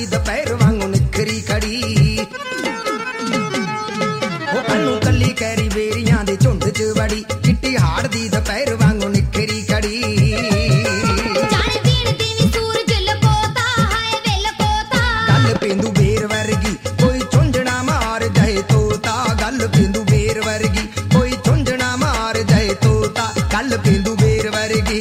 ਦੁਪਹਿਰ ਵਾਂਗੂ ਨਿਖਰੀ ਖੜੀ ਉਹ ਅਨੂੰ ਕੱਲੀ ਕੈਰੀ ਬੇਰੀਆਂ ਦੇ ਝੁੰਡ 'ਚ ਵੜੀ ਚਿੱਟੀ ਹਾੜ ਦੀ ਦੁਪਹਿਰ ਵਾਂਗੂ ਨਿਖਰੀ ਖੜੀ ਪੇਂਦੂ ਬੇਰ ਵਰਗੀ ਕੋਈ ਝੁੰਝਣਾ ਮਾਰ ਜਾਏ ਤੋਤਾ ਗੱਲ ਪੇਂਦੂ ਬੇਰ ਵਰਗੀ ਕੋਈ ਝੁੰਝਣਾ ਮਾਰ ਜਾਏ ਤੋਤਾ ਗੱਲ ਪੇਂਦੂ ਬੇਰ ਵਰਗੀ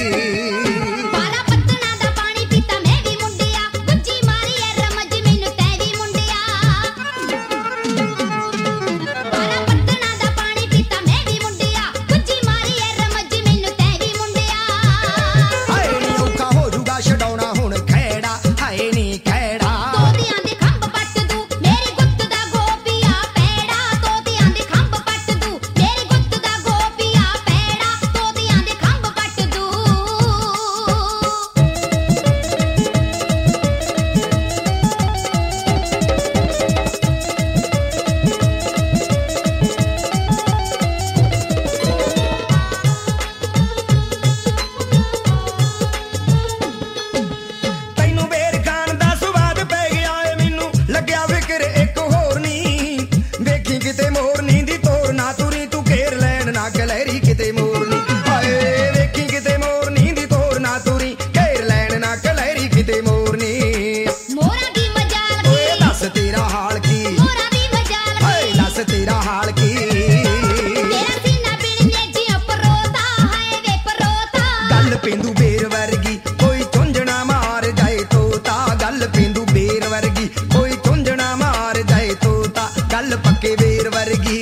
ਕਿਤੇ ਮੋਰਨੀ ਦੀ ਤੋਰ ਨਾ ਤੁਰੀ ਤੂੰ ਘੇਰ ਲੈਣ ਨਾ ਗਲੈਰੀ ਕਿਤੇ ਮੋਰਨੀ ਹਾਏ ਵੇਖੀ ਕਿਤੇ ਮੋਰਨੀ ਦੀ ਤੋਰ ਨਾ ਤੁਰੀ ਘੇਰ ਲੈਣ ਨਾ ਗਲੈਰੀ ਕਿਤੇ ਮੋਰਨੀ ਮੋਰਾ ਦੀ ਮਜਾਲ ਕੀ ਓਏ ਦੱਸ ਤੇਰਾ ਹਾਲ ਕੀ ਮੋਰਾ ਦੀ ਮਜਾਲ ਕੀ ਹਾਏ ਦੱਸ ਤੇਰਾ ਹਾਲ ਕੀ ਤੇਰਾ ਸੀਨਾ ਬਿਣਨੇ ਜਿਉ ਪਰੋਤਾ ਹਾਏ ਵੇ ਪਰੋਤਾ ਗੱਲ ਪੇਂਦੂ ਬੇਰ ਵਰਗੀ ਕੋਈ ਝੁੰਝਣਾ ਮਾਰ ਜਾਏ ਤੋਤਾ ਗੱਲ ਪੇਂਦੂ ਬੇਰ ਵਰਗੀ ਕੋਈ ਝੁੰਝਣਾ ਮਾਰ ਜਾਏ ਤੋਤਾ ਗੱਲ ਪੱਕੇ ਬੇਰ ਵਰਗੀ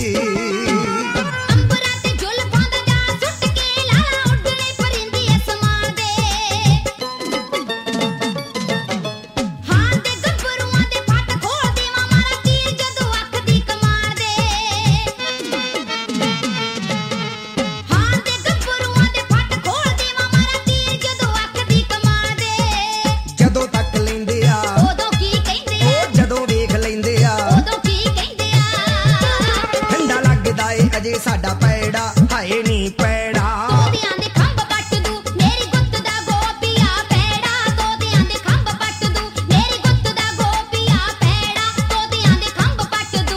ਅੰਬਰਾਂ ਤੇ ਜ਼ੁਲਫਾਂ ਦਾ ਜਾ ਸੁੱਟ ਕੇ ਲਾਲਾ ਉੱਡਣੇ ਪਰਿੰਦੀ ਅਸਮਾਨ ਦੇ ਹਾਂ ਦੇ ਗੱਭਰੂਆਂ ਦੇ ਫੱਟ ਖੋਲ ਦੇਵਾਂ ਮਾਰਾ ਤੀਰ ਜਦੋਂ ਅੱਖ ਦੀ ਕਮਾਨ ਦੇ ਹਾਂ ਦੇ ਗੱਭਰੂਆਂ ਦੇ ਫੱਟ ਖੋਲ ਦੇਵਾਂ ਮਾਰਾ ਤੀਰ ਜਦੋਂ ਅੱਖ ਦੀ ਕਮਾਨ ਦੇ ਜਦੋਂ ਤੱਕ ਲੈਂਦੇ ਆ ਉਦੋਂ ਕੀ ਕਹਿੰਦੇ ਆ ਉਹ ਜਦੋਂ ਵੇਖ ਲੈਂਦੇ ਆ ਉਦੋਂ ਕੀ ਕਹਿੰਦੇ ਆ ਠੰਡਾ ਲੱਗਦਾ ਏ ਅਜੇ ਸਾਡਾ ਪੈੜਾ ਹਾਏ ਨੀ ਪੈੜਾ ਤੋਤਿਆਂ ਦੇ ਖੰਭ ਪੱਟ ਦੂ ਮੇਰੀ ਗੁੱਤ ਦਾ ਗੋਪੀਆ ਪੈੜਾ ਤੋਤਿਆਂ ਦੇ ਖੰਭ ਪੱਟ ਦੂ ਮੇਰੀ ਗੁੱਤ ਦਾ ਗੋਪੀਆ ਪੈੜਾ ਤੋਤਿਆਂ ਦੇ ਖੰਭ ਪੱਟ ਦੂ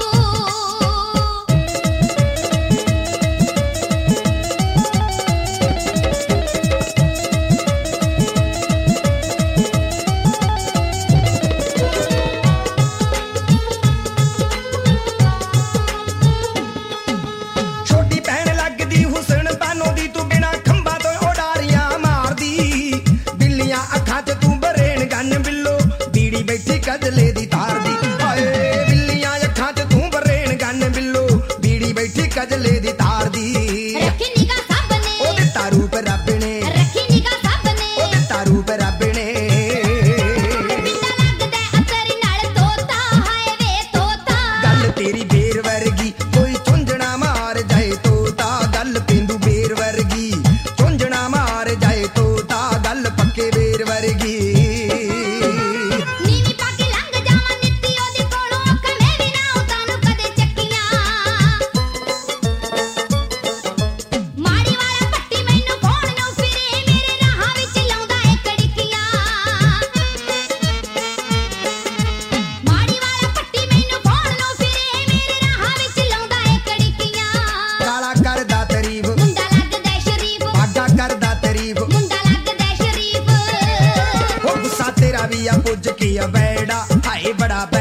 ਛੋਟੀ ਭੈਣ ਲੱਗਦੀ ਹੁਸਨ ਬਾਨੋ ਦੀ ਤੂੰ ਬਿਨਾ ਖੰਭਾਂ ਤੋਂ ਉਡਾਰੀਆਂ ਮਾਰਦੀ ਬਿੱਲੀਆਂ ਅੱਖਾਂ 'ਚ ਤੂੰ ਬਰੇਣ ਗੰਨ ਬਿੱਲੋ ਬੀੜੀ ਬੈਠੀ ਕਜਲੇ ਦੀ ਤਾਰਦੀ ਹਾਏ ਬਿੱਲੀਆਂ ਅੱਖਾਂ 'ਚ ਤੂੰ ਬਰੇਣ ਗੰਨ ਬਿੱਲੋ ਬੀੜੀ ਬੈਠੀ ਕਜਲੇ ਦੀ ਤਾਰਦੀ ਰੱਖੀ ਨਿਗਾਹ ਸਭ ਨੇ ਉਹਦੇ ਤਾਰੂਪ ਰੱਬ ਨੇ ਰੱਖੀ ਨਿਗਾਹ ਸਭ ਨੇ ਉਹਦੇ ਤਾਰੂਪ ਰੱਬ ਨੇ ਬਿੰਦਾ ਲੱਗਦਾ ਅਸਰ ਨਾਲ ਤੋਤਾ ਹਾਏ ਵੇ ਤੋਤਾ ਗੱਲ ਤੇਰੀ ਬੇਰ ਵਰਗੀ ਕੋਈ ਝੁੰਝਣਾ ਮਾਰ ਜਾਏ ਤੋਤਾ ਗੱਲ ਪੇਂਦੂ ਬੇਰ ਵਰਗੀ ਝੁੰਝਣਾ ਮਾਰ ਜਾਏ ਤੋਤਾ ਗੱਲ ਪੱਕੇ ਬੇਰ ਵਰਗੀ ਨੀਵੀਂ ਪਾ ਕੇ ਲੰਘ ਜਾਵਾਂ ਨਿੱਤੀ ਉਹਦੇ ਕੋਲੋਂ ਅੱਖਾਂ ਮੈਂ ਵੀ ਨਾ ਉਤਾਂ ਨੂੰ ਕਦੇ ਚੱਕੀਆਂ ਮਾੜੀ ਵਾਲਾ ਪੱਟੀ ਮੈਨੂੰ ਫੋਨ ਨੂੰ ਫਿਰੇ ਮੇਰੇ ਰਾਹਾਂ ਵਿੱਚ ਲਾਉਂਦਾ ਏ ਕੜਕੀਆਂ ਮਾੜੀ ਵਾਲਾ ਪੱਟੀ ਮੈਨੂੰ ਫੋਨ ਨੂੰ ਫਿਰੇ ਮੇਰੇ ਰਾਹਾਂ ਵਿੱਚ ਲਾਉਂਦਾ ਏ ਕੜਕੀਆਂ ਕਾਲਾ ਕਰਦਾ ਤਾਰੀਫ ਮੁੰਡਾ ਲੱਗਦਾ ਸ਼ਰੀਫ ਆਡਾ ਕਰਦਾ ਤਾਰੀਫ ਮੁੰਡਾ ਲੱਗਦਾ ਸ਼ਰੀਫ ਉਹ ਗੁੱਸਾ ਤੇਰਾ ਵੀ ਆ ਪੁੱਜ ਕੇ ਆ ਬੈੜਾ ਹਾਏ ਬੜਾ